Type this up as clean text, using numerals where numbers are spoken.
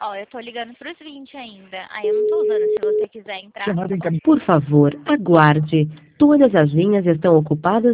Ó, eu tô ligando pros 20 ainda. Aí eu não tô usando, se você quiser entrar. Por favor, aguarde. Todas as linhas estão ocupadas.